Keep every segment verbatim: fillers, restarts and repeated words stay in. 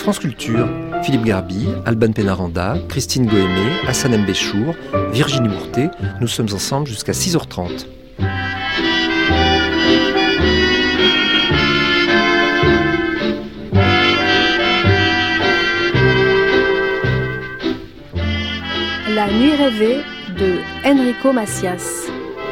France Culture, Philippe Garbi, Alban Pénaranda, Christine Goémé, Hassan Mbéchour, Virginie Mourtet. Nous sommes ensemble jusqu'à six heures trente. La nuit rêvée de Enrico Macias.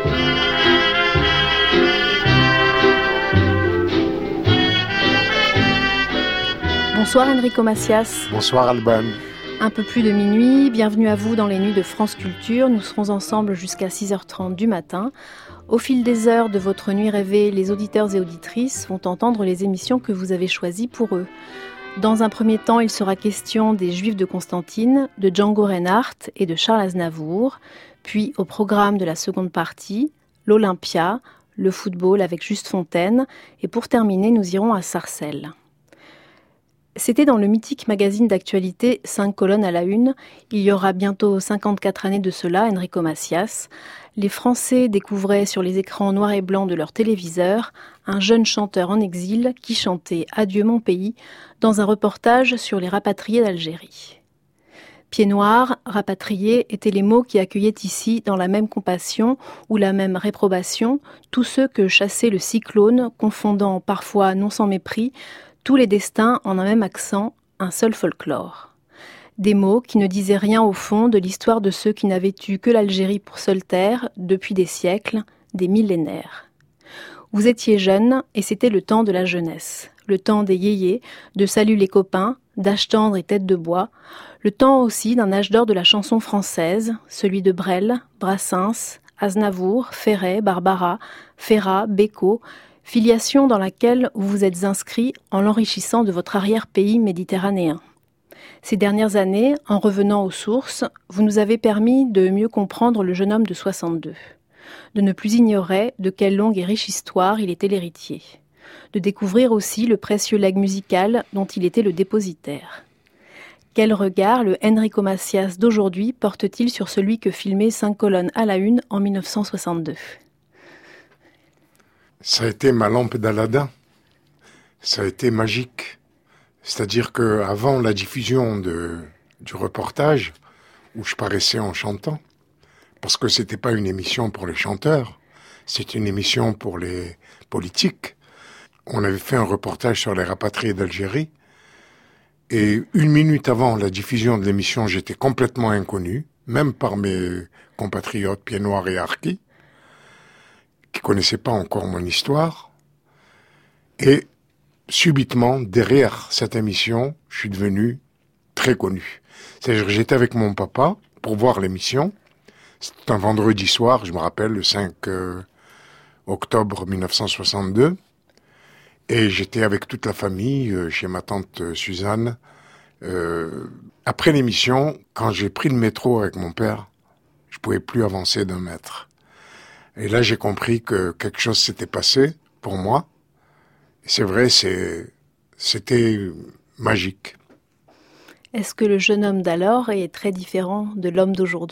Bonsoir Enrico Macias. Bonsoir Alban. Un peu plus de minuit, bienvenue à vous dans les nuits de France Culture. Nous serons ensemble jusqu'à six heures trente du matin. Au fil des heures de votre nuit rêvée, les auditeurs et auditrices vont entendre les émissions que vous avez choisies pour eux. Dans un premier temps, il sera question des Juifs de Constantine, de Django Reinhardt et de Charles Aznavour. Puis, au programme de la seconde partie, l'Olympia, le football avec Juste Fontaine. Et pour terminer, nous irons à Sarcelles. C'était dans le mythique magazine d'actualité cinq colonnes à la une, il y aura bientôt cinquante-quatre années de cela, Enrico Macias. Les Français découvraient sur les écrans noirs et blancs de leur téléviseur un jeune chanteur en exil qui chantait « Adieu mon pays » dans un reportage sur les rapatriés d'Algérie. Pieds noirs, rapatriés étaient les mots qui accueillaient ici, dans la même compassion ou la même réprobation, tous ceux que chassait le cyclone, confondant parfois non sans mépris, tous les destins en un même accent, un seul folklore. Des mots qui ne disaient rien au fond de l'histoire de ceux qui n'avaient eu que l'Algérie pour seule terre depuis des siècles, des millénaires. Vous étiez jeune et c'était le temps de la jeunesse, le temps des yéyés, de salut les copains, d'âge tendre et tête de bois, le temps aussi d'un âge d'or de la chanson française, celui de Brel, Brassens, Aznavour, Ferret, Barbara, Ferrat, Bécaud, filiation dans laquelle vous vous êtes inscrit en l'enrichissant de votre arrière-pays méditerranéen. Ces dernières années, en revenant aux sources, vous nous avez permis de mieux comprendre le jeune homme de soixante-deux, de ne plus ignorer de quelle longue et riche histoire il était l'héritier, de découvrir aussi le précieux legs musical dont il était le dépositaire. Quel regard le Enrico Macias d'aujourd'hui porte-t-il sur celui que filmait cinq colonnes à la une en dix-neuf cent soixante-deux ? Ça a été ma lampe d'Aladin. Ça a été magique. C'est-à-dire qu'avant la diffusion de, du reportage, où je paraissais en chantant, parce que c'était pas une émission pour les chanteurs, c'était une émission pour les politiques. On avait fait un reportage sur les rapatriés d'Algérie, et une minute avant la diffusion de l'émission, j'étais complètement inconnu, même par mes compatriotes pieds noirs et harkis, qui connaissaient pas encore mon histoire. Et subitement, derrière cette émission, je suis devenu très connu. C'est-à-dire que j'étais avec mon papa pour voir l'émission. C'était un vendredi soir, je me rappelle, le cinq octobre dix-neuf cent soixante-deux. Et j'étais avec toute la famille, euh, chez ma tante euh, Suzanne. Euh, après l'émission, quand j'ai pris le métro avec mon père, je pouvais plus avancer d'un mètre. Et là, j'ai compris que quelque chose s'était passé pour moi. Et c'est vrai, c'est, c'était magique. Est-ce que le jeune homme d'alors est très différent de l'homme d'aujourd'hui ?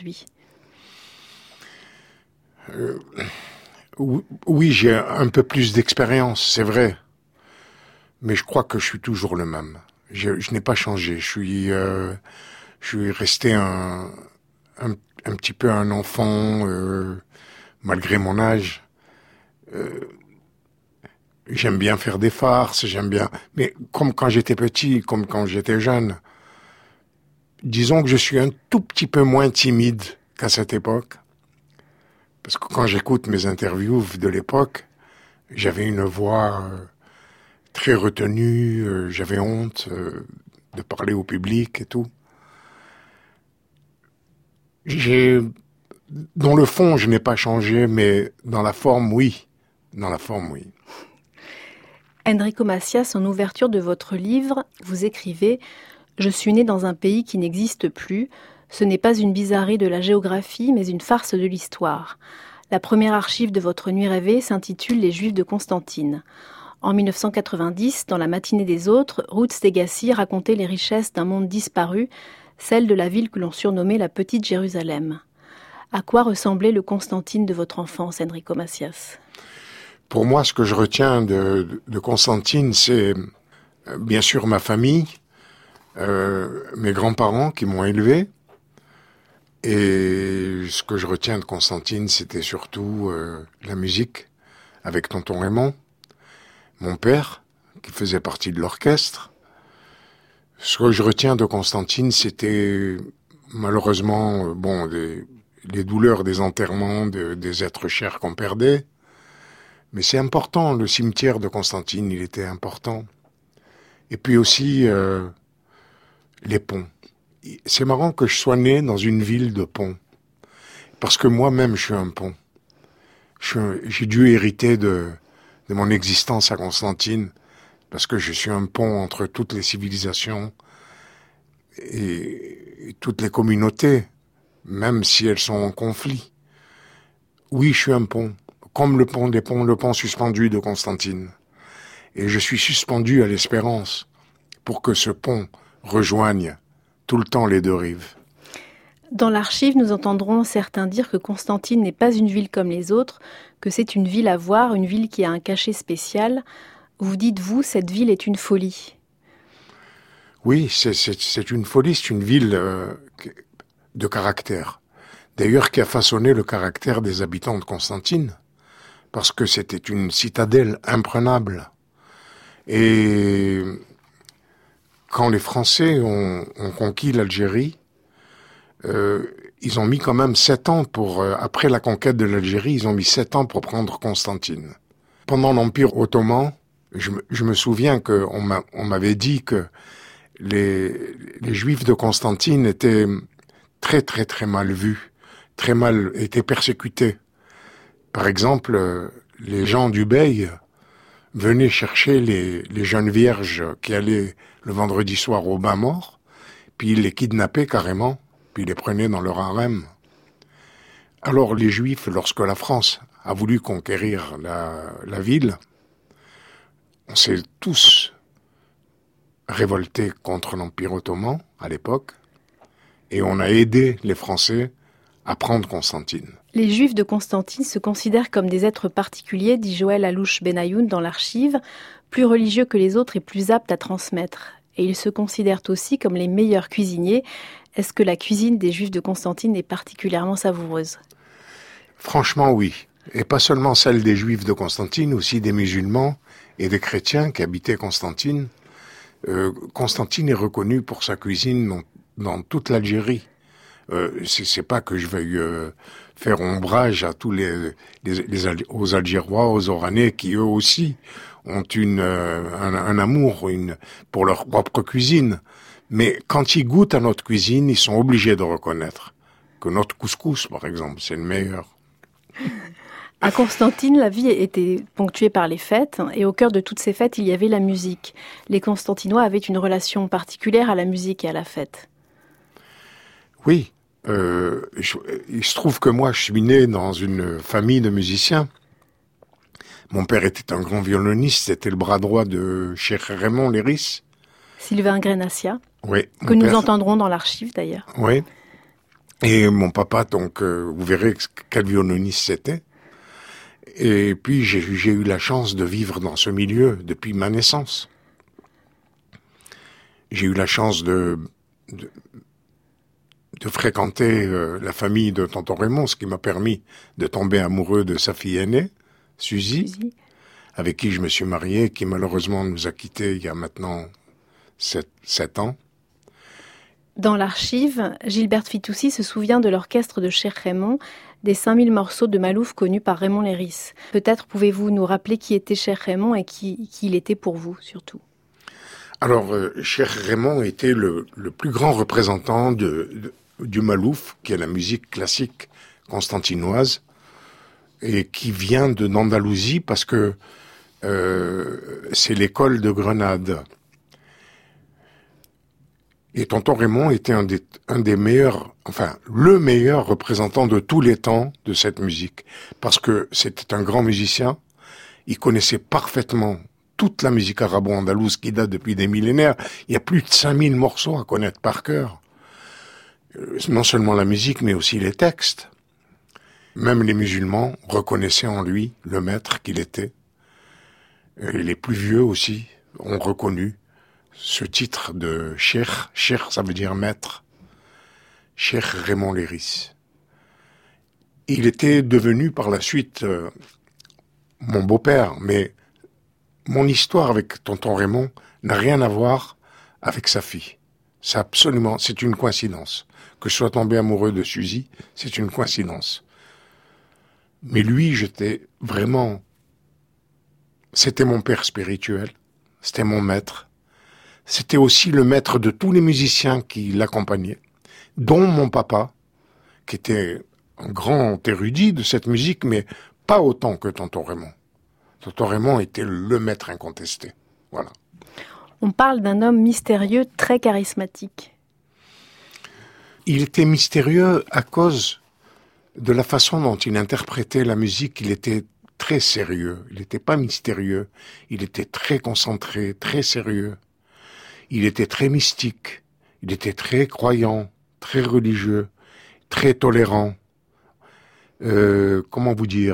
euh, Oui, j'ai un peu plus d'expérience, c'est vrai. Mais je crois que je suis toujours le même. Je, je n'ai pas changé. Je suis, euh, je suis resté un, un, un petit peu un enfant, euh, malgré mon âge. Euh, j'aime bien faire des farces, j'aime bien... Mais comme quand j'étais petit, comme quand j'étais jeune, disons que je suis un tout petit peu moins timide qu'à cette époque. Parce que quand j'écoute mes interviews de l'époque, j'avais une voix euh, très retenue, euh, j'avais honte euh, de parler au public et tout. J'ai... Dans le fond, je n'ai pas changé, mais dans la forme, oui. Dans la forme, oui. Enrico Macias, en ouverture de votre livre, vous écrivez « Je suis né dans un pays qui n'existe plus. Ce n'est pas une bizarrerie de la géographie, mais une farce de l'histoire. » La première archive de votre nuit rêvée s'intitule « Les Juifs de Constantine ». En dix-neuf cent quatre-vingt-dix, dans La matinée des autres, Ruth Stegacy racontait les richesses d'un monde disparu, celle de la ville que l'on surnommait la Petite Jérusalem. À quoi ressemblait le Constantine de votre enfance, Enrico Macias ? Pour moi, ce que je retiens de, de Constantine, c'est bien sûr ma famille, euh, mes grands-parents qui m'ont élevé. Et ce que je retiens de Constantine, c'était surtout euh, la musique avec tonton Raymond, mon père qui faisait partie de l'orchestre. Ce que je retiens de Constantine, c'était malheureusement euh, bon les, les douleurs des enterrements de, des êtres chers qu'on perdait. Mais c'est important, le cimetière de Constantine, il était important. Et puis aussi euh, les ponts. C'est marrant que je sois né dans une ville de ponts. Parce que moi-même, je suis un pont. Je suis un, j'ai dû hériter de, de mon existence à Constantine, parce que je suis un pont entre toutes les civilisations et, et toutes les communautés, même si elles sont en conflit. Oui, je suis un pont, comme le pont des ponts, le pont suspendu de Constantine. Et je suis suspendu à l'espérance pour que ce pont rejoigne tout le temps les deux rives. Dans l'archive, nous entendrons certains dire que Constantine n'est pas une ville comme les autres, que c'est une ville à voir, une ville qui a un cachet spécial. Vous dites, vous, cette ville est une folie. Oui, c'est, c'est, c'est une folie, c'est une ville euh, de caractère. D'ailleurs, qui a façonné le caractère des habitants de Constantine, parce que c'était une citadelle imprenable. Et quand les Français ont, ont conquis l'Algérie, euh, ils ont mis quand même sept ans pour, euh, après la conquête de l'Algérie, ils ont mis sept ans pour prendre Constantine. Pendant l'Empire ottoman, je, je me souviens qu'on m'a, on m'avait dit que les, les Juifs de Constantine étaient très très très mal vus, très mal, étaient persécutés. Par exemple, euh, les gens du Bey venaient chercher les, les jeunes vierges qui allaient le vendredi soir au bain mort, puis ils les kidnappaient carrément, puis ils les prenaient dans leur harem. Alors les Juifs, lorsque la France a voulu conquérir la, la ville, on s'est tous révoltés contre l'Empire ottoman à l'époque, et on a aidé les Français à prendre Constantine. Les Juifs de Constantine se considèrent comme des êtres particuliers, dit Joël Alouche Benayoun dans l'archive, plus religieux que les autres et plus aptes à transmettre. Et ils se considèrent aussi comme les meilleurs cuisiniers. Est-ce que la cuisine des Juifs de Constantine est particulièrement savoureuse ? Franchement, oui. Et pas seulement celle des Juifs de Constantine, aussi des musulmans et des chrétiens qui habitaient Constantine. Euh, Constantine est reconnu pour sa cuisine dans, dans toute l'Algérie. Euh, c'est, c'est pas que je veuille euh, faire ombrage à tous les, les, les aux Algérois, aux Oranais, qui eux aussi ont une euh, un, un amour une pour leur propre cuisine. Mais quand ils goûtent à notre cuisine, ils sont obligés de reconnaître que notre couscous, par exemple, c'est le meilleur. À Constantine, la vie était ponctuée par les fêtes, et au cœur de toutes ces fêtes, il y avait la musique. Les Constantinois avaient une relation particulière à la musique et à la fête. Oui, euh, je, il se trouve que moi, je suis né dans une famille de musiciens. Mon père était un grand violoniste, c'était le bras droit de Cheikh Raymond Léris. Sylvain Grenassia, oui, que nous père... entendrons dans l'archive d'ailleurs. Oui, et mon papa, donc, euh, vous verrez quel violoniste c'était. Et puis, j'ai, j'ai eu la chance de vivre dans ce milieu depuis ma naissance. J'ai eu la chance de... de de fréquenter euh, la famille de tonton Raymond, ce qui m'a permis de tomber amoureux de sa fille aînée, Suzy, Suzy. avec qui je me suis marié, qui malheureusement nous a quittés il y a maintenant sept, sept ans. Dans l'archive, Gilberte Fitoussi se souvient de l'orchestre de Cheikh Raymond, des cinq mille morceaux de Malouf connus par Raymond Léris. Peut-être pouvez-vous nous rappeler qui était Cheikh Raymond et qui, qui il était pour vous, surtout. Alors, euh, Cheikh Raymond était le, le plus grand représentant de, de du Malouf, qui est la musique classique constantinoise, et qui vient de d'Andalousie parce que euh, c'est l'école de Grenade. Et tonton Raymond était un des, un des meilleurs, enfin, le meilleur représentant de tous les temps de cette musique, parce que c'était un grand musicien, il connaissait parfaitement toute la musique arabo-andalouse qui date depuis des millénaires. Il y a plus de cinq mille morceaux à connaître par cœur. Non seulement la musique, mais aussi les textes. Même les musulmans reconnaissaient en lui le maître qu'il était. Et les plus vieux aussi ont reconnu ce titre de Cheikh. Cheikh, ça veut dire maître. Cheikh Raymond Léris. Il était devenu par la suite euh, mon beau-père, mais mon histoire avec tonton Raymond n'a rien à voir avec sa fille. C'est absolument, c'est une coïncidence. Que je sois tombé amoureux de Suzy, c'est une coïncidence. Mais lui, j'étais vraiment... C'était mon père spirituel, c'était mon maître. C'était aussi le maître de tous les musiciens qui l'accompagnaient, dont mon papa, qui était un grand érudit de cette musique, mais pas autant que tonton Raymond. Tonton Raymond était le maître incontesté. Voilà. On parle d'un homme mystérieux, très charismatique. Il était mystérieux à cause de la façon dont il interprétait la musique. Il était très sérieux. Il n'était pas mystérieux. Il était très concentré, très sérieux. Il était très mystique. Il était très croyant, très religieux, très tolérant. Euh, comment vous dire ?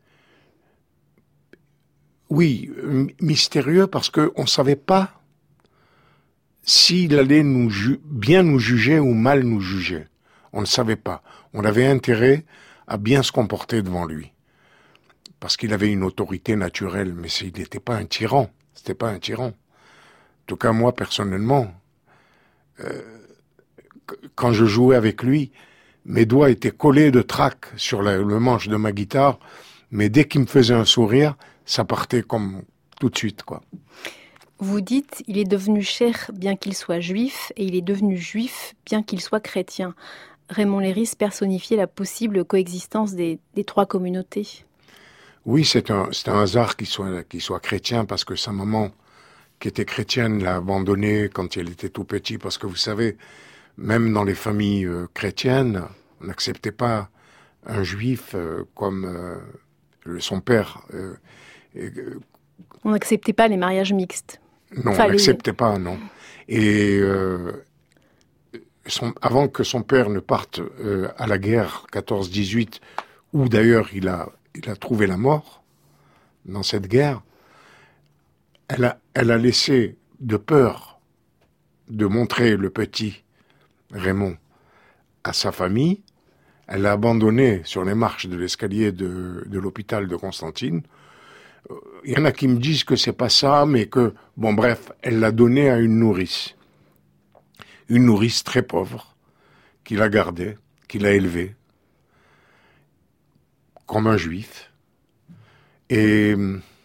Oui, mystérieux parce qu'on ne savait pas s'il allait nous ju- bien nous juger ou mal nous juger. On ne savait pas. On avait intérêt à bien se comporter devant lui. Parce qu'il avait une autorité naturelle, mais il n'était pas un tyran. C'était pas un tyran. En tout cas, moi, personnellement, euh, quand je jouais avec lui, mes doigts étaient collés de trac sur la, le manche de ma guitare, mais dès qu'il me faisait un sourire, ça partait comme tout de suite, quoi. Vous dites, il est devenu cheikh bien qu'il soit juif, et il est devenu juif bien qu'il soit chrétien. Raymond Léris personnifiait la possible coexistence des, des trois communautés. Oui, c'est un, c'est un hasard qu'il soit, qu'il soit chrétien, parce que sa maman, qui était chrétienne, l'a abandonné quand elle était tout petit, parce que vous savez, même dans les familles euh, chrétiennes, on n'acceptait pas un juif euh, comme euh, son père. Euh, et, euh, on n'acceptait pas les mariages mixtes. Non, on n'acceptait pas, non. Et euh, son, avant que son père ne parte euh, à la guerre quatorze dix-huit, où d'ailleurs il a, il a trouvé la mort dans cette guerre, elle a, elle a laissé, de peur de montrer le petit Raymond à sa famille, elle l'a abandonné sur les marches de l'escalier de, de l'hôpital de Constantine. Il y en a qui me disent que c'est pas ça, mais que, bon bref, elle l'a donné à une nourrice. Une nourrice très pauvre, qui l'a gardé, qui l'a élevé, comme un juif. Et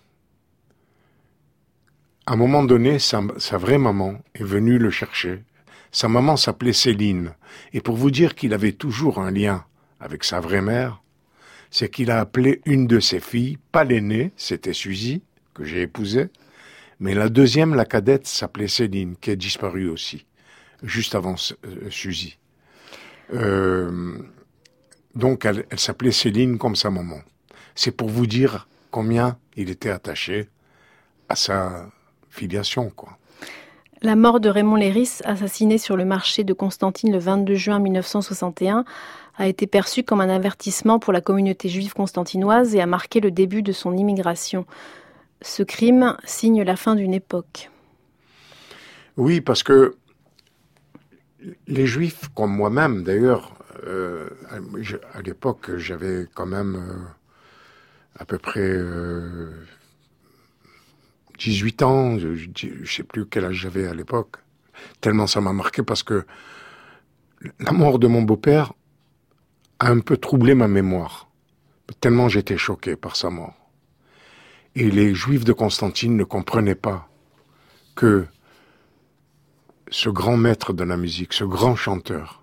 à un moment donné, sa, sa vraie maman est venue le chercher. Sa maman s'appelait Céline. Et pour vous dire qu'il avait toujours un lien avec sa vraie mère, c'est qu'il a appelé une de ses filles, pas l'aînée, c'était Suzy, que j'ai épousée, mais la deuxième, la cadette, s'appelait Céline, qui est disparue aussi, juste avant euh, Suzy. Euh, donc, elle, elle s'appelait Céline comme sa maman. C'est pour vous dire combien il était attaché à sa filiation, quoi. La mort de Raymond Léris, assassiné sur le marché de Constantine le vingt-deux juin mille neuf cent soixante et un, a été perçue comme un avertissement pour la communauté juive constantinoise et a marqué le début de son immigration. Ce crime signe la fin d'une époque. Oui, parce que les Juifs, comme moi-même d'ailleurs, euh, à l'époque, j'avais quand même euh, à peu près euh, dix-huit ans, je ne sais plus quel âge j'avais à l'époque, tellement ça m'a marqué parce que la mort de mon beau-père a un peu troublé ma mémoire, tellement j'étais choqué par sa mort. Et les Juifs de Constantine ne comprenaient pas que ce grand maître de la musique, ce grand chanteur,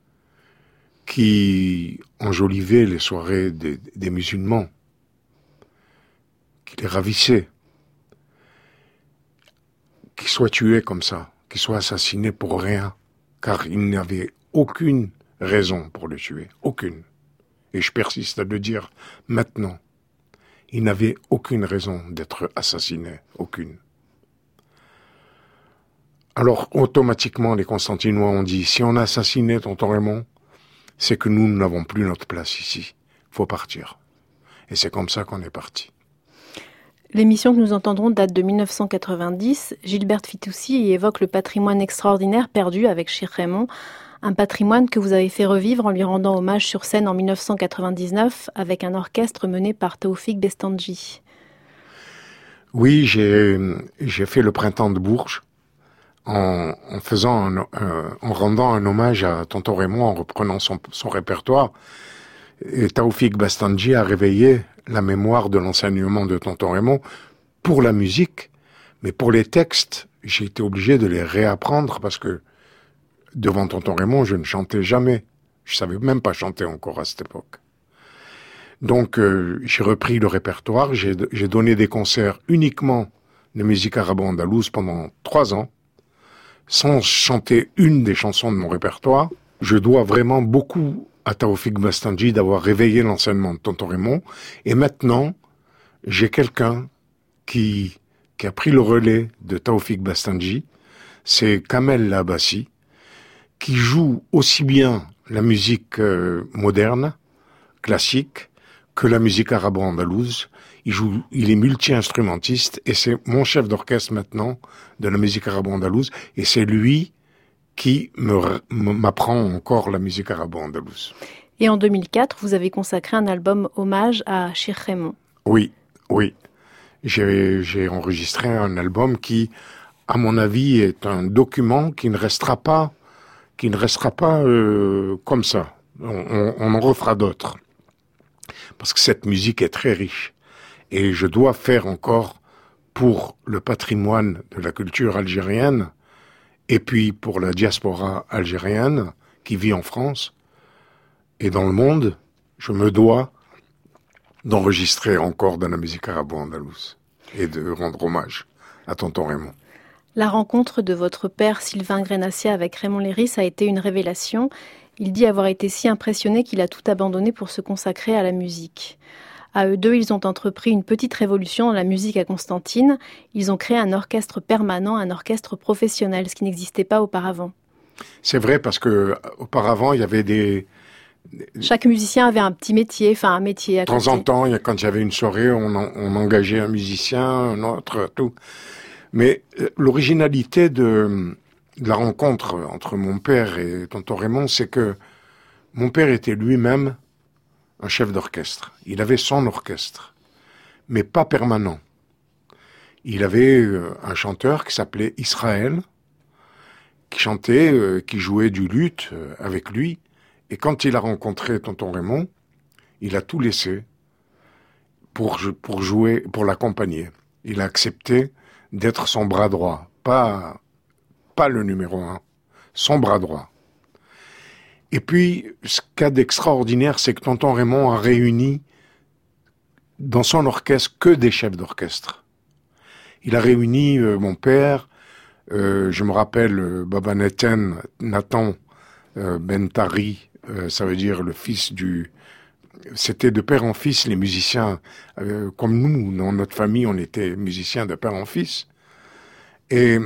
qui enjolivait les soirées des, des musulmans, qui les ravissait, qui soit tué comme ça, qui soit assassiné pour rien, car il n'avait aucune raison pour le tuer, aucune. Et je persiste à le dire maintenant. Il n'avait aucune raison d'être assassiné, aucune. Alors, automatiquement, les Constantinois ont dit, si on a assassiné tonton Raymond, c'est que nous, nous n'avons plus notre place ici. Il faut partir. Et c'est comme ça qu'on est parti. L'émission que nous entendrons date de mille neuf cent quatre-vingt-dix. Gilberte Fitoussi y évoque le patrimoine extraordinaire perdu avec Cheikh Raymond, un patrimoine que vous avez fait revivre en lui rendant hommage sur scène en mille neuf cent quatre-vingt-dix-neuf avec un orchestre mené par Taoufik Bestandji. Oui, j'ai, j'ai fait le Printemps de Bourges en, en faisant, un, euh, en rendant un hommage à Tonton Raymond en reprenant son, son répertoire. Et Taoufik Bestandji a réveillé la mémoire de l'enseignement de Tonton Raymond pour la musique, mais pour les textes, j'ai été obligé de les réapprendre parce que devant Tonton Raymond, je ne chantais jamais. Je savais même pas chanter encore à cette époque. Donc, euh, j'ai repris le répertoire, j'ai, j'ai donné des concerts uniquement de musique arabo-andalouse pendant trois ans, sans chanter une des chansons de mon répertoire. Je dois vraiment beaucoup à Taoufik Bestandji d'avoir réveillé l'enseignement de Tonton Raymond. Et maintenant, j'ai quelqu'un qui, qui a pris le relais de Taoufik Bestandji. C'est Kamel Labassi, qui joue aussi bien la musique euh, moderne, classique, que la musique arabo-andalouse. Il joue, il est multi-instrumentiste et c'est mon chef d'orchestre maintenant de la musique arabo-andalouse. Et c'est lui qui me, m'apprend encore la musique arabo-andalouse. Et en deux mille quatre, vous avez consacré un album hommage à Cheikh Raymond. Oui, oui. J'ai, j'ai enregistré un album qui, à mon avis, est un document qui ne restera pas, qui ne restera pas euh, comme ça. On, on, on en refera d'autres. Parce que cette musique est très riche. Et je dois faire encore pour le patrimoine de la culture algérienne et puis pour la diaspora algérienne qui vit en France et dans le monde, je me dois d'enregistrer encore de la musique arabo-andalouse et de rendre hommage à Tonton Raymond. La rencontre de votre père Sylvain Grenassia avec Raymond Léris a été une révélation. Il dit avoir été si impressionné qu'il a tout abandonné pour se consacrer à la musique. À eux deux, ils ont entrepris une petite révolution dans la musique à Constantine. Ils ont créé un orchestre permanent, un orchestre professionnel, ce qui n'existait pas auparavant. C'est vrai parce que auparavant, il y avait des... Chaque musicien avait un petit métier, enfin un métier à côté. De temps en temps, quand il y avait une soirée, on, en, on engageait un musicien, un autre, tout. Mais euh, l'originalité de, de la rencontre entre mon père et Tonton Raymond, c'est que mon père était lui-même un chef d'orchestre. Il avait son orchestre, mais pas permanent. Il avait euh, un chanteur qui s'appelait Israël, qui chantait, euh, qui jouait du luth euh, avec lui. Et quand il a rencontré Tonton Raymond, il a tout laissé pour, pour jouer, pour l'accompagner. Il a accepté d'être son bras droit, pas, pas le numéro un, son bras droit. Et puis, ce qu'il y a d'extraordinaire, c'est que Tonton Raymond a réuni dans son orchestre que des chefs d'orchestre. Il a réuni euh, mon père, euh, je me rappelle euh, Baba Neten, Nathan euh, Bentari, euh, ça veut dire le fils du... C'était de père en fils, les musiciens, euh, comme nous, dans notre famille, on était musiciens de père en fils. Et,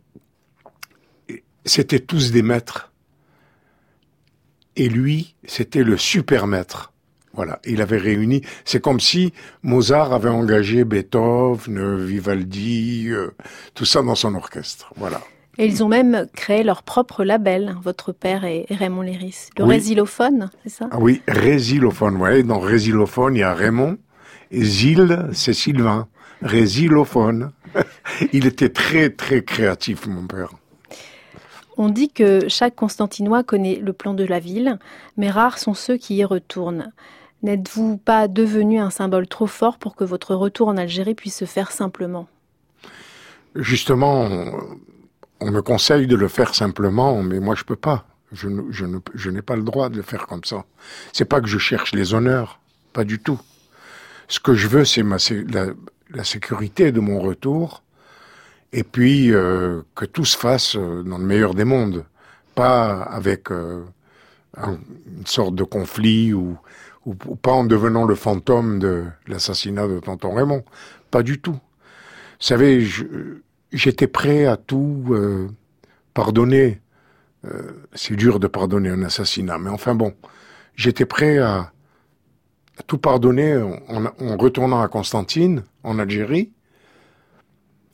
et c'était tous des maîtres. Et lui, c'était le super maître. Voilà, il avait réuni... C'est comme si Mozart avait engagé Beethoven, Vivaldi, euh, tout ça dans son orchestre. Voilà. Et ils ont même créé leur propre label, votre père et, et Raymond Léris. Le oui. Résilophone, c'est ça? Ah oui, Résilophone. Ouais. Dans Résilophone, il y a Raymond. Et Zil, c'est Sylvain. Résilophone. Il était très, très créatif, mon père. On dit que chaque Constantinois connaît le plan de la ville, mais rares sont ceux qui y retournent. N'êtes-vous pas devenu un symbole trop fort pour que votre retour en Algérie puisse se faire simplement? Justement, on, on me conseille de le faire simplement, mais moi je peux pas. Je, ne, je, ne, je n'ai pas le droit de le faire comme ça. C'est pas que je cherche les honneurs, pas du tout. Ce que je veux, c'est ma, la, la sécurité de mon retour. Et puis, euh, que tout se fasse dans le meilleur des mondes. Pas avec euh, un, une sorte de conflit ou, ou, ou pas en devenant le fantôme de l'assassinat de Tonton Raymond. Pas du tout. Vous savez, je, j'étais prêt à tout euh, pardonner. Euh, c'est dur de pardonner un assassinat, mais enfin bon. J'étais prêt à, à tout pardonner en, en, en retournant à Constantine, en Algérie.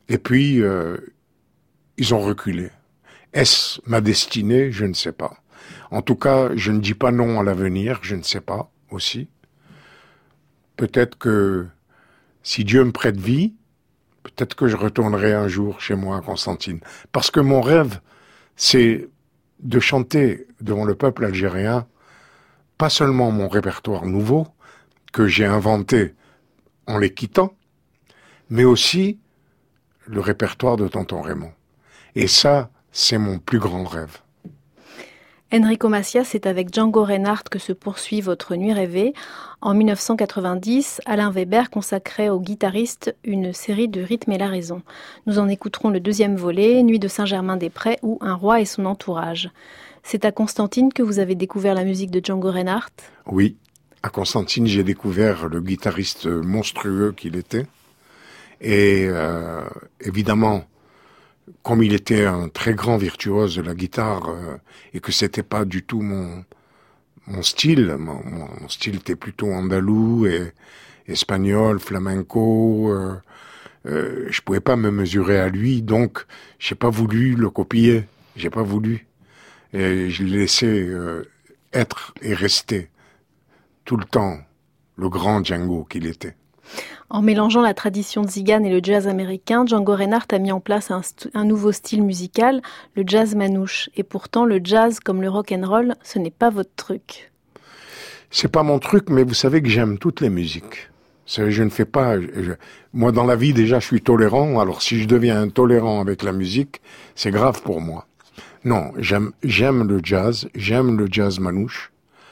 Et puis, euh, ils ont reculé. Est-ce ma destinée? Je ne sais pas. En tout cas, je ne dis pas non à l'avenir, je ne sais pas aussi. Peut-être que si Dieu me prête vie, peut-être que je retournerai un jour chez moi à Constantine. Parce que mon rêve, c'est de chanter devant le peuple algérien, pas seulement mon répertoire nouveau, que j'ai inventé en les quittant, mais aussi le répertoire de Tonton Raymond. Et ça, c'est mon plus grand rêve. Enrico Macias, c'est avec Django Reinhardt que se poursuit votre Nuit rêvée. En mille neuf cent quatre-vingt-dix, Alain Weber consacrait au guitariste une série de rythmes et la raison. Nous en écouterons le deuxième volet, Nuit de Saint-Germain-des-Prés ou Un roi et son entourage. C'est à Constantine que vous avez découvert la musique de Django Reinhardt? Oui, à Constantine, j'ai découvert le guitariste monstrueux qu'il était. Et euh, évidemment, comme il était un très grand virtuose de la guitare euh, et que c'était pas du tout mon mon style, mon, mon style était plutôt andalou et espagnol, flamenco. Euh, euh, je pouvais pas me mesurer à lui, donc j'ai pas voulu le copier. J'ai pas voulu. Et je l'ai laissé euh, être et rester tout le temps le grand Django qu'il était. En mélangeant la tradition tzigane et le jazz américain, Django Reinhardt a mis en place un, st- un nouveau style musical, le jazz manouche. Et pourtant, le jazz, comme le rock and roll, ce n'est pas votre truc. C'est pas mon truc, mais vous savez que j'aime toutes les musiques. Je, je ne fais pas... Je, moi, dans la vie, déjà, je suis tolérant. Alors, si je deviens intolérant avec la musique, c'est grave pour moi. Non, j'aime, j'aime le jazz, j'aime le jazz manouche.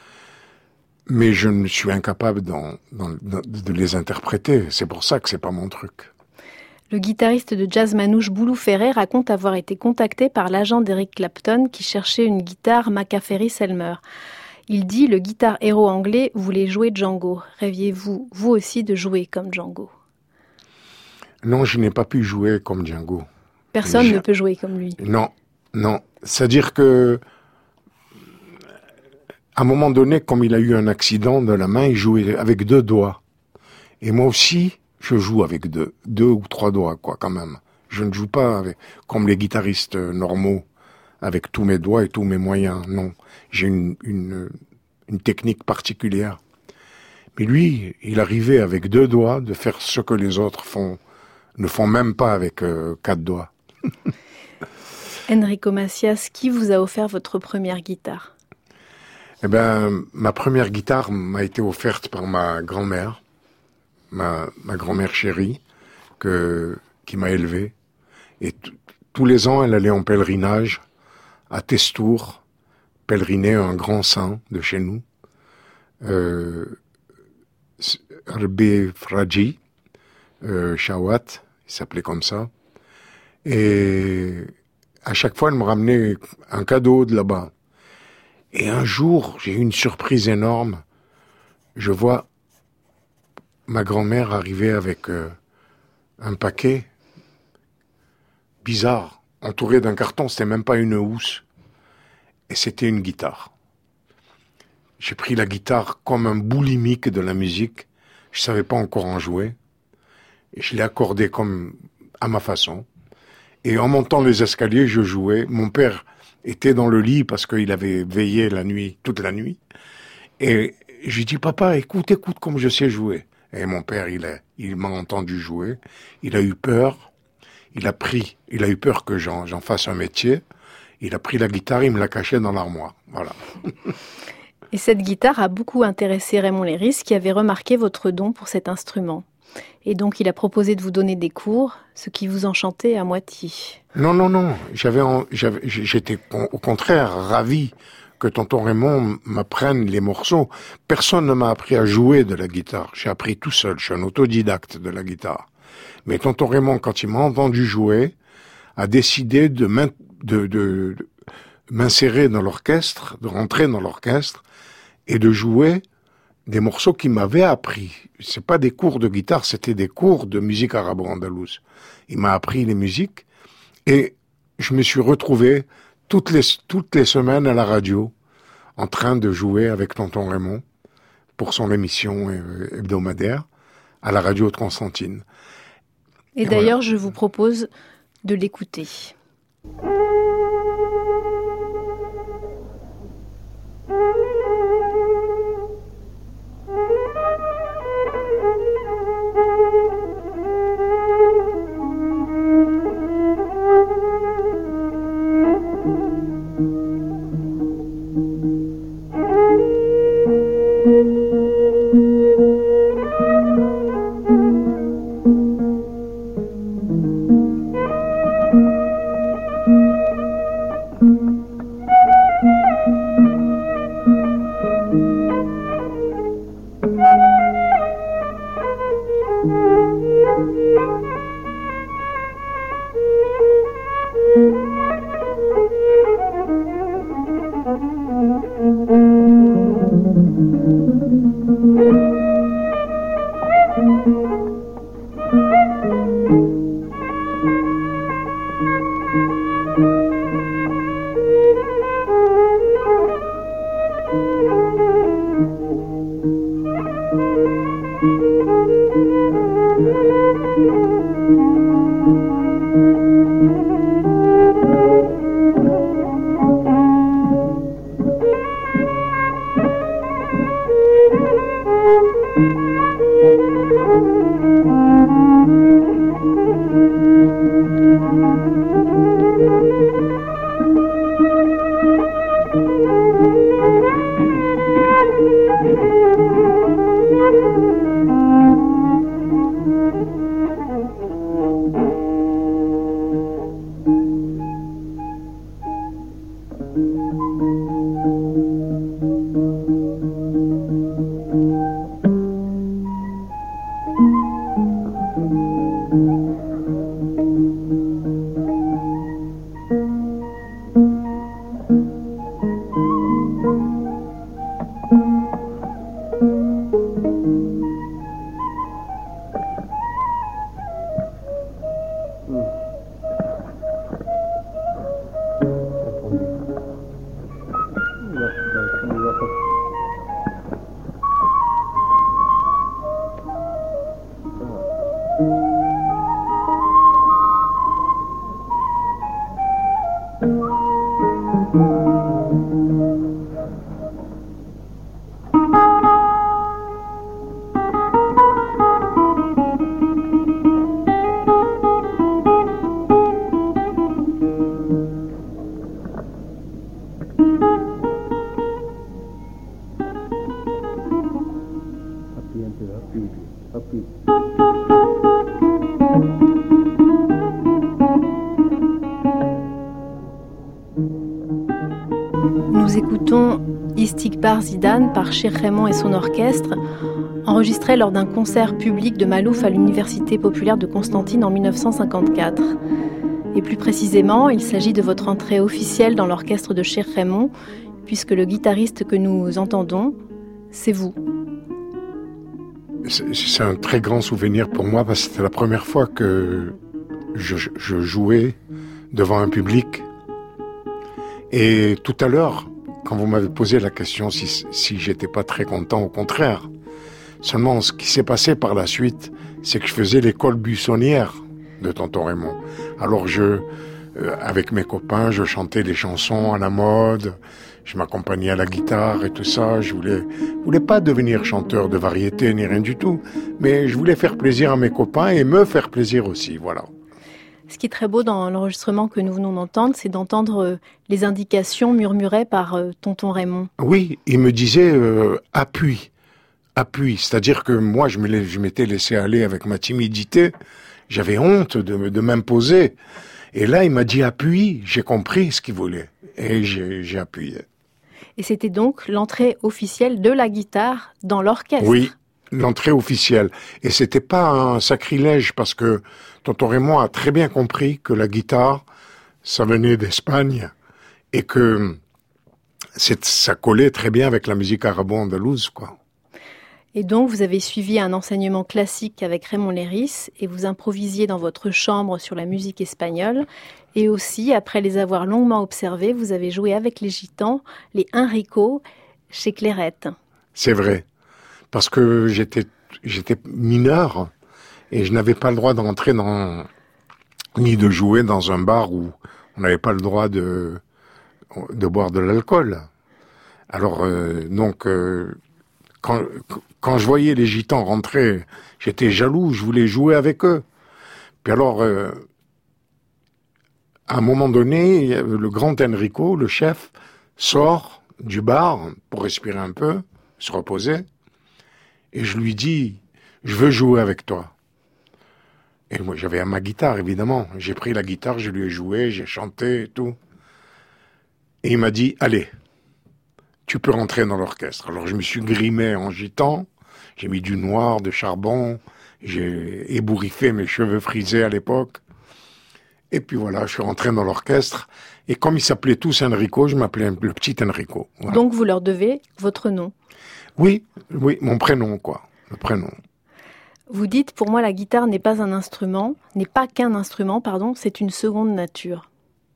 Mais je ne suis incapable d'en, d'en, de les interpréter. C'est pour ça que c'est pas mon truc. Le guitariste de jazz manouche Boulou Ferré raconte avoir été contacté par l'agent d'Eric Clapton qui cherchait une guitare Macaferry-Selmer. Il dit « Le guitare héros anglais voulait jouer Django. Rêviez-vous, vous aussi, de jouer comme Django ?» Non, je n'ai pas pu jouer comme Django. Personne je... ne peut jouer comme lui. Non, non. C'est-à-dire que à un moment donné, comme il a eu un accident de la main, il jouait avec deux doigts. Et moi aussi, je joue avec deux, deux ou trois doigts, quoi, quand même. Je ne joue pas avec, comme les guitaristes normaux, avec tous mes doigts et tous mes moyens. Non, j'ai une, une, une technique particulière. Mais lui, il arrivait avec deux doigts de faire ce que les autres font, ne font même pas avec euh, quatre doigts. Enrico Macias, qui vous a offert votre première guitare ? Eh ben, ma première guitare m'a été offerte par ma grand-mère, ma, ma grand-mère chérie, que, qui m'a élevé. Et t- tous les ans, elle allait en pèlerinage à Testour, pèleriner un grand saint de chez nous, euh, Rbé Fraji, euh, Shawat, il s'appelait comme ça. Et à chaque fois, elle me ramenait un cadeau de là-bas. Et un jour, j'ai eu une surprise énorme. Je vois ma grand-mère arriver avec euh, un paquet bizarre, entouré d'un carton. C'était même pas une housse. Et c'était une guitare. J'ai pris la guitare comme un boulimique de la musique. Je savais pas encore en jouer. Et je l'ai accordée comme à ma façon. Et en montant les escaliers, je jouais. Mon père était dans le lit parce qu'il avait veillé la nuit, toute la nuit. Et je lui dis, papa, écoute, écoute comme je sais jouer. Et mon père, il a, il m'a entendu jouer. Il a eu peur. Il a pris, il a eu peur que j'en, j'en fasse un métier. Il a pris la guitare, il me l'a cachée dans l'armoire. Voilà. Et cette guitare a beaucoup intéressé Raymond Léris, qui avait remarqué votre don pour cet instrument. Et donc, il a proposé de vous donner des cours, ce qui vous enchantait à moitié. Non, non, non. J'avais, j'avais, j'étais au contraire ravi que tonton Raymond m'apprenne les morceaux. Personne ne m'a appris à jouer de la guitare. J'ai appris tout seul. Je suis un autodidacte de la guitare. Mais tonton Raymond, quand il m'a entendu jouer, a décidé de, m'in, de, de, de m'insérer dans l'orchestre, de rentrer dans l'orchestre et de jouer des morceaux qu'il m'avait appris. C'est pas des cours de guitare, c'était des cours de musique arabo-andalouse. Il m'a appris les musiques et je me suis retrouvé toutes les, toutes les semaines à la radio en train de jouer avec tonton Raymond pour son émission hebdomadaire à la radio de Constantine. Et, et d'ailleurs, voilà. Je vous propose de l'écouter. Nous écoutons Istikbar Zidane par Cheikh Raymond et son orchestre, enregistré lors d'un concert public de Malouf à l'Université populaire de Constantine en mille neuf cent cinquante-quatre. Et plus précisément, il s'agit de votre entrée officielle dans l'orchestre de Cheikh Raymond, puisque le guitariste que nous entendons, c'est vous. C'est, c'est un très grand souvenir pour moi, parce que c'était la première fois que je, je jouais devant un public. Et tout à l'heure, quand vous m'avez posé la question si, si j'étais pas très content, au contraire. Seulement, ce qui s'est passé par la suite, c'est que je faisais l'école buissonnière de Tonton Raymond. Alors je, euh, avec mes copains, je chantais des chansons à la mode, je m'accompagnais à la guitare et tout ça. Je voulais, voulais pas devenir chanteur de variété ni rien du tout, mais je voulais faire plaisir à mes copains et me faire plaisir aussi, voilà. Ce qui est très beau dans l'enregistrement que nous venons d'entendre, c'est d'entendre les indications murmurées par Tonton Raymond. Oui, il me disait euh, « appuie ». Appuie, c'est-à-dire que moi, je, me, je m'étais laissé aller avec ma timidité. J'avais honte de, de m'imposer. Et là, il m'a dit « appuie ». J'ai compris ce qu'il voulait. Et j'ai, j'ai appuyé. Et c'était donc l'entrée officielle de la guitare dans l'orchestre. Oui, l'entrée officielle. Et c'était pas un sacrilège, parce que Tonton Raymond a très bien compris que la guitare, ça venait d'Espagne. Et que c'est, ça collait très bien avec la musique arabo-andalouse, quoi. Et donc, vous avez suivi un enseignement classique avec Raymond Léris et vous improvisiez dans votre chambre sur la musique espagnole. Et aussi, après les avoir longuement observés, vous avez joué avec les gitans, les Enrico, chez Clairette. C'est vrai, parce que j'étais, j'étais mineur Et je n'avais pas le droit d'entrer dans, ni de jouer dans un bar où on n'avait pas le droit de, de boire de l'alcool. Alors, euh, donc, euh, quand, quand je voyais les gitans rentrer, j'étais jaloux, je voulais jouer avec eux. Puis alors, euh, à un moment donné, le grand Enrico, le chef, sort du bar pour respirer un peu, se reposer, et je lui dis, je veux jouer avec toi. Et moi, j'avais ma guitare, évidemment. J'ai pris la guitare, je lui ai joué, j'ai chanté et tout. Et il m'a dit, allez, tu peux rentrer dans l'orchestre. Alors je me suis grimé en gitan, j'ai mis du noir, de charbon, j'ai ébouriffé mes cheveux frisés à l'époque. Et puis voilà, je suis rentré dans l'orchestre. Et comme ils s'appelaient tous Enrico, je m'appelais le petit Enrico. Voilà. Donc vous leur devez votre nom? Oui, oui, mon prénom, quoi. Le prénom. Vous dites, pour moi, la guitare n'est pas un instrument, n'est pas qu'un instrument, pardon, c'est une seconde nature.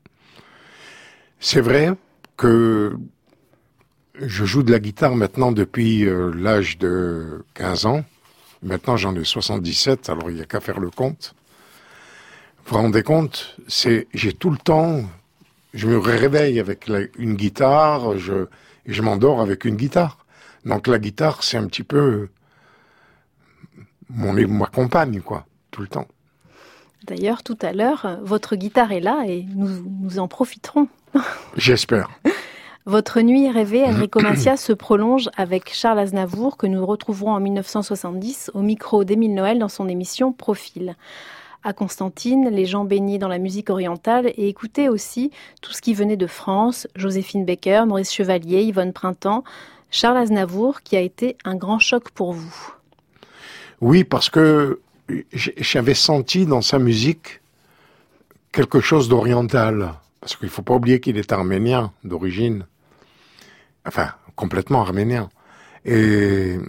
C'est vrai que je joue de la guitare maintenant depuis euh, l'âge de quinze ans. Maintenant, j'en ai soixante-dix-sept, alors il n'y a qu'à faire le compte. Vous vous rendez compte, c'est, j'ai tout le temps, je me réveille avec la, une guitare, je, je m'endors avec une guitare. Donc la guitare, c'est un petit peu mon, ma compagne, quoi, tout le temps. D'ailleurs, tout à l'heure, votre guitare est là et nous, nous en profiterons. J'espère. Votre nuit rêvée, Enrico Macias, se prolonge avec Charles Aznavour, que nous retrouverons en mille neuf cent soixante-dix au micro d'Émile Noël dans son émission Profil. À Constantine, les gens baignés dans la musique orientale et écoutaient aussi tout ce qui venait de France, Joséphine Baker, Maurice Chevalier, Yvonne Printemps, Charles Aznavour, qui a été un grand choc pour vous. Oui, parce que j'avais senti dans sa musique quelque chose d'oriental. Parce qu'il ne faut pas oublier qu'il est arménien d'origine. Enfin, complètement arménien. Et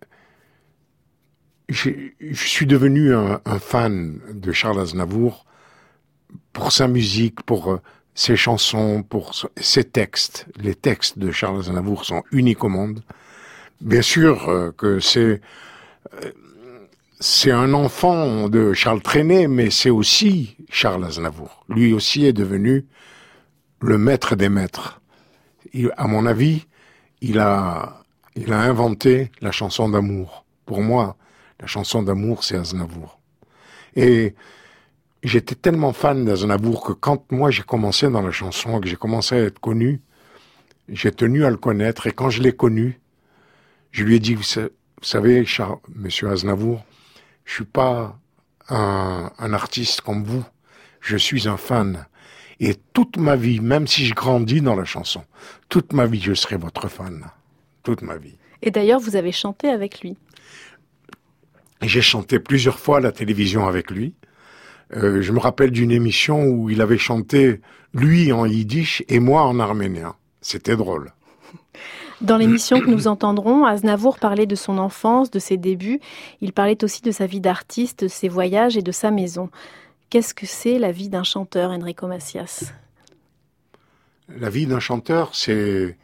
je suis devenu un, un fan de Charles Aznavour pour sa musique, pour ses chansons, pour ses textes. Les textes de Charles Aznavour sont uniques au monde. Bien sûr euh, que c'est euh, c'est un enfant de Charles Trenet, mais c'est aussi Charles Aznavour. Lui aussi est devenu le maître des maîtres. Il, à mon avis, il a, il a inventé la chanson d'amour. Pour moi, la chanson d'amour, c'est Aznavour. Et j'étais tellement fan d'Aznavour que quand moi j'ai commencé dans la chanson, que j'ai commencé à être connu, j'ai tenu à le connaître. Et quand je l'ai connu, je lui ai dit, vous savez, Charles, monsieur Aznavour, je suis pas un, un artiste comme vous, je suis un fan. Et toute ma vie, même si je grandis dans la chanson, toute ma vie, je serai votre fan. Toute ma vie. Et d'ailleurs, vous avez chanté avec lui. J'ai chanté plusieurs fois à la télévision avec lui. Euh, je me rappelle d'une émission où il avait chanté, lui en yiddish et moi en arménien. C'était drôle. Dans l'émission que nous entendrons, Aznavour parlait de son enfance, de ses débuts. Il parlait aussi de sa vie d'artiste, de ses voyages et de sa maison. Qu'est-ce que c'est la vie d'un chanteur, Enrico Macias? La vie d'un chanteur, c'est...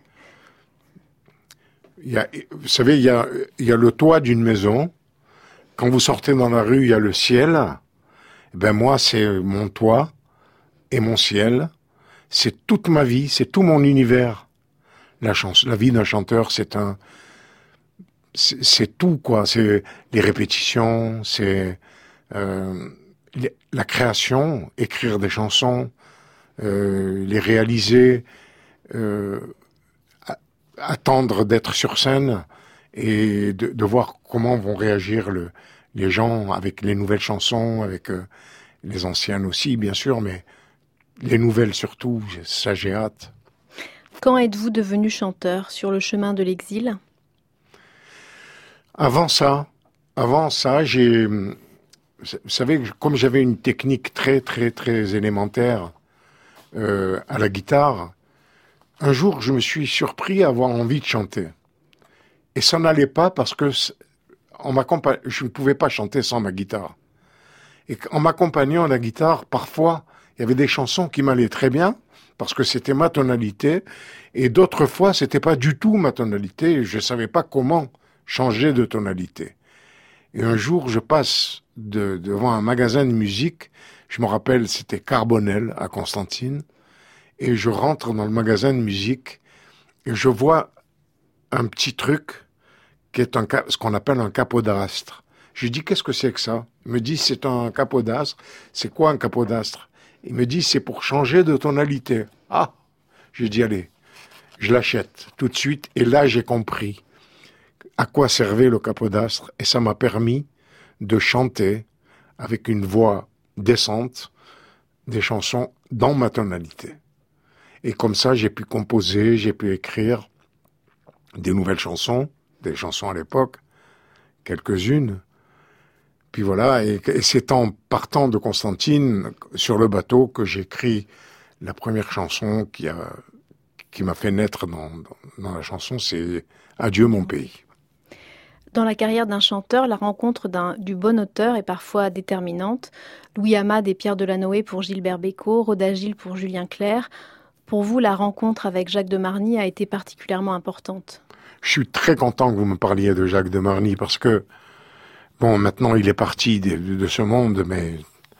Il y a, vous savez, il y a, il y a le toit d'une maison. Quand vous sortez dans la rue, il y a le ciel. Ben moi, c'est mon toit et mon ciel. C'est toute ma vie, c'est tout mon univers. La, chance, la vie d'un chanteur, c'est un... C'est, c'est tout, quoi. C'est les répétitions, c'est... Euh, la création, écrire des chansons, euh, les réaliser, euh, attendre d'être sur scène et de, de voir comment vont réagir le, les gens avec les nouvelles chansons, avec euh, les anciennes aussi, bien sûr, mais les nouvelles surtout, ça j'ai hâte. Quand êtes-vous devenu chanteur? Sur le chemin de l'exil? Avant ça, avant ça, j'ai... Vous savez, comme j'avais une technique très, très, très élémentaire euh, à la guitare, un jour, je me suis surpris à avoir envie de chanter. Et ça n'allait pas parce que en m'accompa- je ne pouvais pas chanter sans ma guitare. Et en m'accompagnant à la guitare, parfois, il y avait des chansons qui m'allaient très bien parce que c'était ma tonalité. Et d'autres fois, c'était pas du tout ma tonalité et je savais pas comment changer de tonalité. Et un jour, je passe de, devant un magasin de musique. Je me rappelle, c'était Carbonel à Constantine. Et je rentre dans le magasin de musique et je vois un petit truc qui est un, ce qu'on appelle un capodastre. Je lui dis, qu'est-ce que c'est que ça? Il me dit, c'est un capodastre. C'est quoi un capodastre? Il me dit, c'est pour changer de tonalité. Ah! J'ai dit, allez, je l'achète tout de suite. Et là, j'ai compris à quoi servait le capodastre. Et ça m'a permis de chanter avec une voix décente des chansons dans ma tonalité. Et comme ça, j'ai pu composer, j'ai pu écrire des nouvelles chansons, des chansons à l'époque, quelques-unes. Puis voilà, et, et c'est en partant de Constantine, sur le bateau, que j'écris la première chanson qui a, qui m'a fait naître dans, dans, dans la chanson, c'est « Adieu mon pays ». Dans la carrière d'un chanteur, la rencontre d'un, du bon auteur est parfois déterminante. Louis Amade et Pierre Delanoë pour Gilbert Bécaud, Roda Gilles pour Julien Clerc. Pour vous, la rencontre avec Jacques de Marny a été particulièrement importante. Je suis très content que vous me parliez de Jacques de Marny parce que, bon, maintenant il est parti de, de ce monde, mais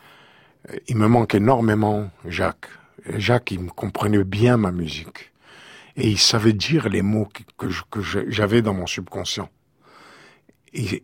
il me manque énormément, Jacques. Jacques, il me comprenait bien ma musique. Et il savait dire les mots que, que, que j'avais dans mon subconscient. Et,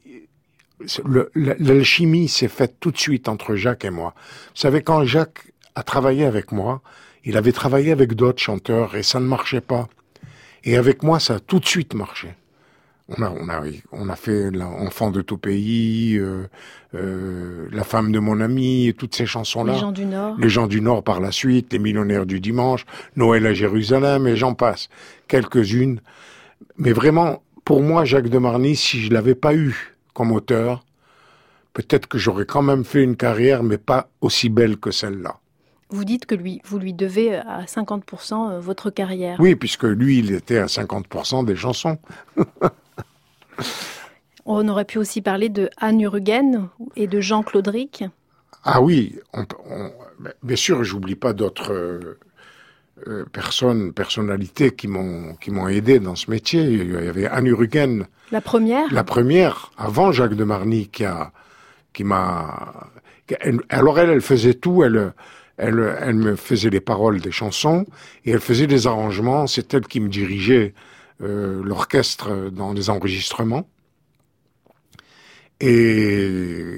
le, l'alchimie s'est faite tout de suite entre Jacques et moi. Vous savez, quand Jacques a travaillé avec moi, il avait travaillé avec d'autres chanteurs et ça ne marchait pas. Et avec moi, ça a tout de suite marché. On a, on a, on a fait l'Enfant de tout pays, euh, euh, La femme de mon ami, toutes ces chansons-là. Les gens du Nord. Les gens du Nord par la suite, Les millionnaires du dimanche, Noël à Jérusalem, et j'en passe. Quelques-unes. Mais vraiment, pour moi, Jacques de Marny, si je l'avais pas eu comme auteur, peut-être que j'aurais quand même fait une carrière, mais pas aussi belle que celle-là. Vous dites que lui, vous lui devez à cinquante pour cent votre carrière. Oui, puisque lui, il était à cinquante pour cent des chansons. On aurait pu aussi parler de Anne Urugen et de Jean Claudric. Ah oui, on, on, bien sûr, j'oublie pas d'autres euh, euh, personnes, personnalités qui m'ont qui m'ont aidé dans ce métier. Il y avait Anne Urugen. La première. La première, avant Jacques de Marny, qui a qui m'a. Elle, alors elle, elle faisait tout. Elle Elle, elle me faisait les paroles des chansons et elle faisait les arrangements. C'est elle qui me dirigeait euh, l'orchestre dans les enregistrements. Et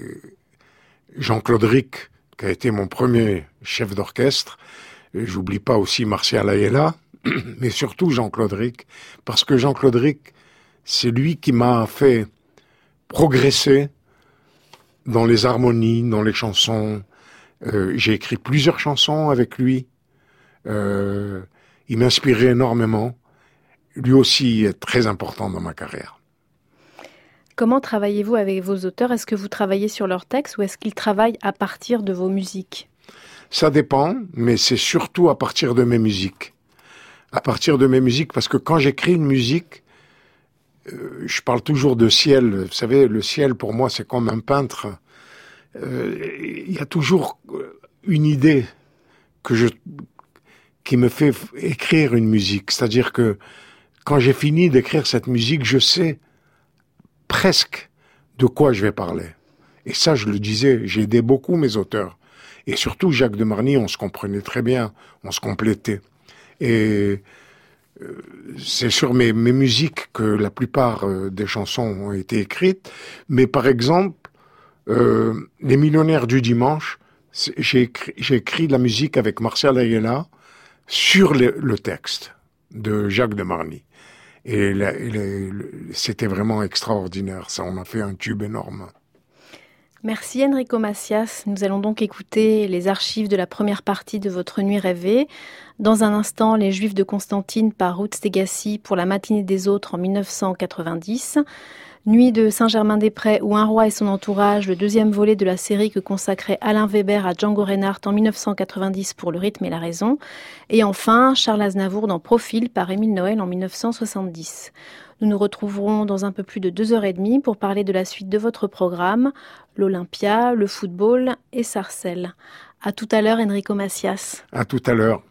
Jean Claudric, qui a été mon premier chef d'orchestre, et j'oublie pas aussi Martial Ayala, mais surtout Jean Claudric, parce que Jean Claudric, c'est lui qui m'a fait progresser dans les harmonies, dans les chansons. Euh, j'ai écrit plusieurs chansons avec lui. Euh, il m'inspirait énormément. Lui aussi est très important dans ma carrière. Comment travaillez-vous avec vos auteurs? Est-ce que vous travaillez sur leurs textes ou est-ce qu'ils travaillent à partir de vos musiques? Ça dépend, mais c'est surtout à partir de mes musiques. À partir de mes musiques, parce que quand j'écris une musique, euh, je parle toujours de ciel. Vous savez, le ciel, pour moi, c'est comme un peintre. Il euh, y a toujours une idée que je, qui me fait écrire une musique. C'est-à-dire que quand j'ai fini d'écrire cette musique, je sais presque de quoi je vais parler. Et ça, je le disais, j'ai aidé beaucoup mes auteurs. Et surtout Jacques de Marny, on se comprenait très bien, on se complétait. Et euh, c'est sur mes, mes musiques que la plupart euh, des chansons ont été écrites. Mais par exemple, Euh, Les millionnaires du dimanche, j'ai écrit, j'ai écrit la musique avec Martial Ayala sur le, le texte de Jacques de Marny. Et la, la, c'était vraiment extraordinaire, ça, on a fait un tube énorme. Merci Enrico Macias. Nous allons donc écouter les archives de la première partie de votre Nuit rêvée. Dans un instant, Les Juifs de Constantine par Ruth Stegassi pour La matinée des autres en dix-neuf cent quatre-vingt-dix. Nuit de Saint-Germain-des-Prés ou Un roi et son entourage, le deuxième volet de la série que consacrait Alain Weber à Django Reinhardt en dix-neuf cent quatre-vingt-dix pour Le rythme et la raison. Et enfin, Charles Aznavour dans Profil par Émile Noël en dix-neuf cent soixante-dix. Nous nous retrouverons dans un peu plus de deux heures et demie pour parler de la suite de votre programme, l'Olympia, le football et Sarcelles. À tout à l'heure, Enrico Macias. À tout à l'heure.